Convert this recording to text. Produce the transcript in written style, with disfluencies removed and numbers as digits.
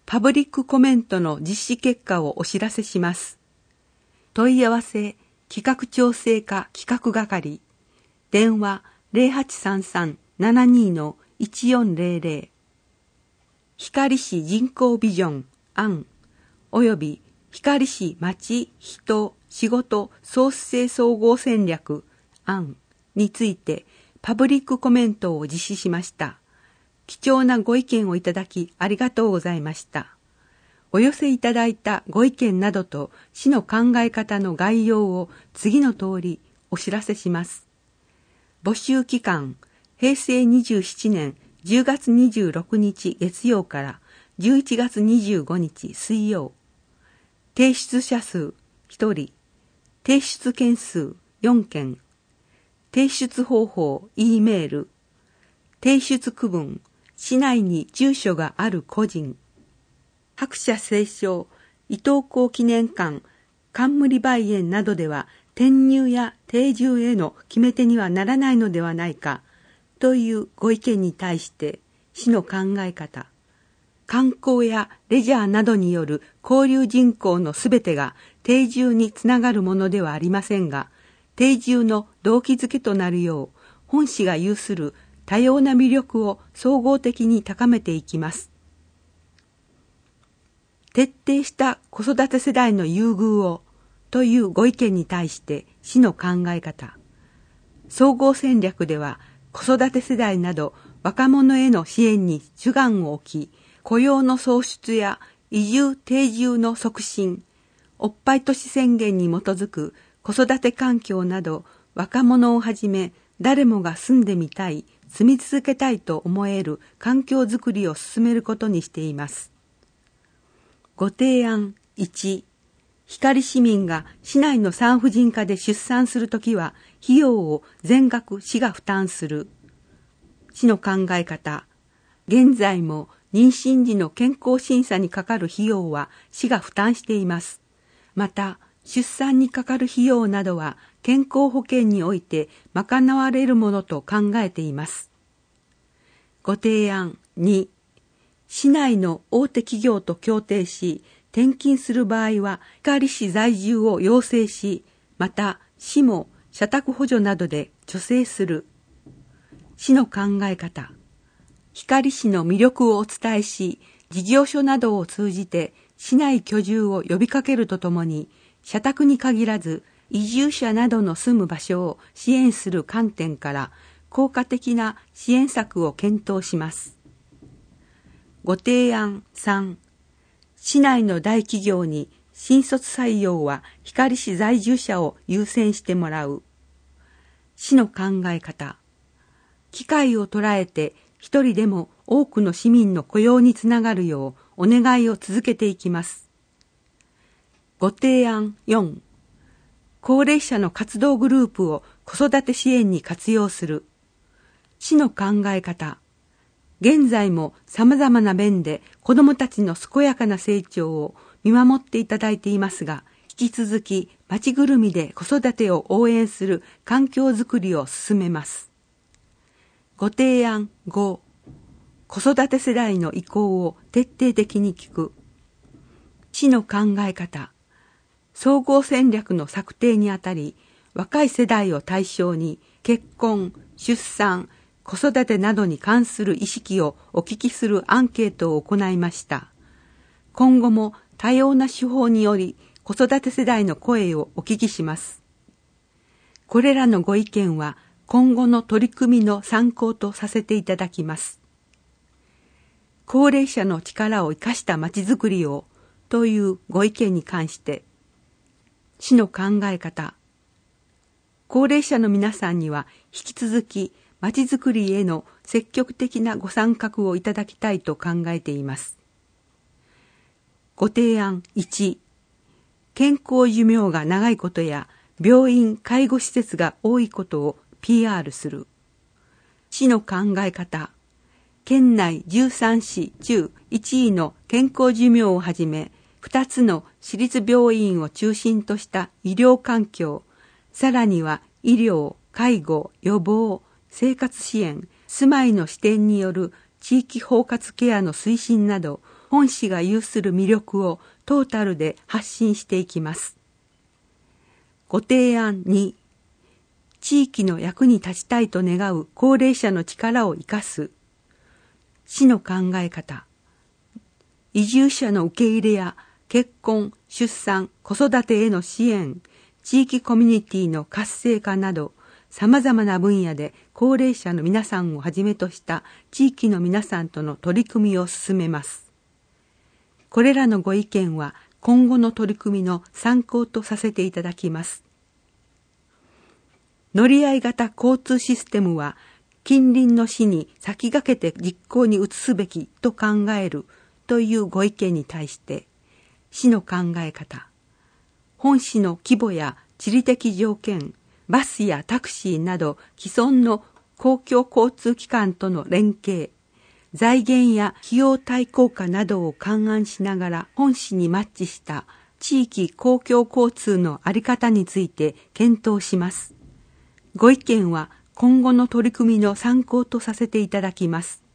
パブリックコメントの実施結果をお知らせします。問い合わせ企画調整課企画係、電話0833-72-1400、光市人口ビジョン案および光市町人仕事創生総合戦略案についてパブリックコメントを実施しました。貴重なご意見をいただきありがとうございました。お寄せいただいたご意見などと市の考え方の概要を次の通りお知らせします。募集期間、平成27年10月26日月曜から11月25日水曜。提出者数1人、提出件数4件、提出方法 E メール、提出区分、市内に住所がある個人、白社青少、伊東港記念館、冠梅園などでは転入や定住への決め手にはならないのではないかというご意見に対して市の考え方、観光やレジャーなどによる交流人口のすべてが定住につながるものではありませんが、定住の動機づけとなるよう本市が有する多様な魅力を総合的に高めていきます。徹底した子育て世代の優遇をというご意見に対して市の考え方、総合戦略では子育て世代など若者への支援に主眼を置き、雇用の創出や移住定住の促進、おっぱい都市宣言に基づく子育て環境など若者をはじめ誰もが住んでみたい、住み続けたいと思える環境づくりを進めることにしています。ご提案1、光市民が市内の産婦人科で出産するときは費用を全額市が負担する。市の考え方、現在も妊娠時の健康審査にかかる費用は市が負担しています。また、出産にかかる費用などは健康保険において賄われるものと考えています。ご提案2、市内の大手企業と協定し、転勤する場合は光市在住を要請し、また市も社宅補助などで助成する。市の考え方、光市の魅力をお伝えし、事業所などを通じて市内居住を呼びかけるとともに、社宅に限らず移住者などの住む場所を支援する観点から効果的な支援策を検討します。ご提案3、市内の大企業に新卒採用は光市在住者を優先してもらう。市の考え方、機会を捉えて一人でも多くの市民の雇用につながるようお願いを続けていきます。ご提案4、高齢者の活動グループを子育て支援に活用する。市の考え方、現在も様々な面で子どもたちの健やかな成長を見守っていただいていますが、引き続き町ぐるみで子育てを応援する環境づくりを進めます。ご提案5、子育て世代の意向を徹底的に聞く。市の考え方、総合戦略の策定にあたり、若い世代を対象に結婚、出産、子育てなどに関する意識をお聞きするアンケートを行いました。今後も多様な手法により子育て世代の声をお聞きします。これらのご意見は今後の取り組みの参考とさせていただきます。高齢者の力を生かしたまちづくりをというご意見に関して、市の考え方、高齢者の皆さんには引き続きまちづくりへの積極的なご参画をいただきたいと考えています。ご提案1、健康寿命が長いことや病院・介護施設が多いことを PR する。市の考え方、県内13市中1位の健康寿命をはじめ、2つの私立病院を中心とした医療環境、さらには医療、介護、予防、生活支援、住まいの視点による地域包括ケアの推進など、 本市が有する魅力をトータルで発信していきます。ご提案2、地域の役に立ちたいと願う高齢者の力を生かす。市の考え方。移住者の受け入れや結婚、出産、子育てへの支援、地域コミュニティの活性化など、様々な分野で高齢者の皆さんをはじめとした地域の皆さんとの取り組みを進めます。これらのご意見は今後の取り組みの参考とさせていただきます。乗り合い型交通システムは近隣の市に先駆けて実行に移すべきと考えるというご意見に対して、市の考え方、本市の規模や地理的条件、バスやタクシーなど既存の公共交通機関との連携、財源や費用対効果などを勘案しながら本市にマッチした地域公共交通の在り方について検討します。ご意見は今後の取り組みの参考とさせていただきます。